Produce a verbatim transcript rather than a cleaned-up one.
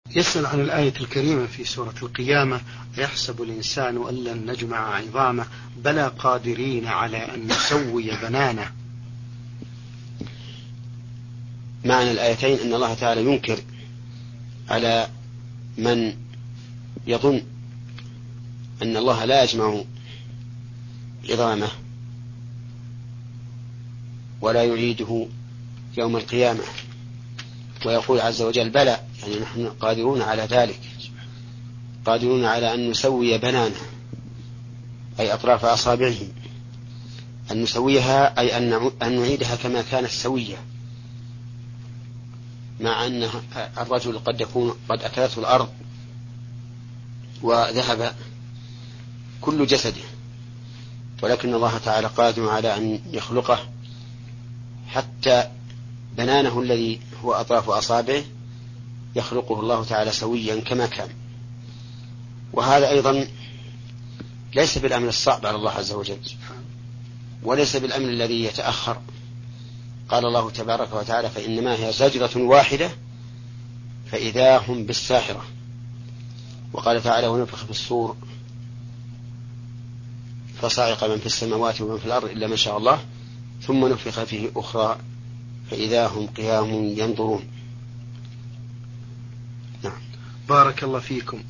يسأل عن الآية الكريمة في سورة القيامة: يحسب الإنسان أن لن نجمع عظامه بلى قادرين على أن نسوي بنانه. معنى الآيتين أن الله تعالى ينكر على من يظن أن الله لا يجمع عظامه ولا يعيده يوم القيامة، ويقول عز وجل: بلى، يعني نحن قادرون على ذلك، قادرون على أن نسوي بنانه، أي أطراف أصابعه، أن نسويها أي أن نعيدها كما كانت سوية، مع أن الرجل قد يكون قد أكلته الأرض وذهب كل جسده، ولكن الله تعالى قادر على أن يخلقه حتى بنانه الذي هو أطراف أصابعه يخلقه الله تعالى سويا كما كان. وهذا أيضا ليس بالأمر الصعب على الله عز وجل، وليس بالأمر الذي يتأخر. قال الله تبارك وتعالى: فإنما هي زجرة واحدة فإذا هم بالساحرة. وقال تعالى: ونفخ في الصور فصعق من في السماوات ومن في الأرض إلا ما شاء الله ثم نفخ فيه أخرى فإذا هم قيام ينظرون. نعم. بارك الله فيكم.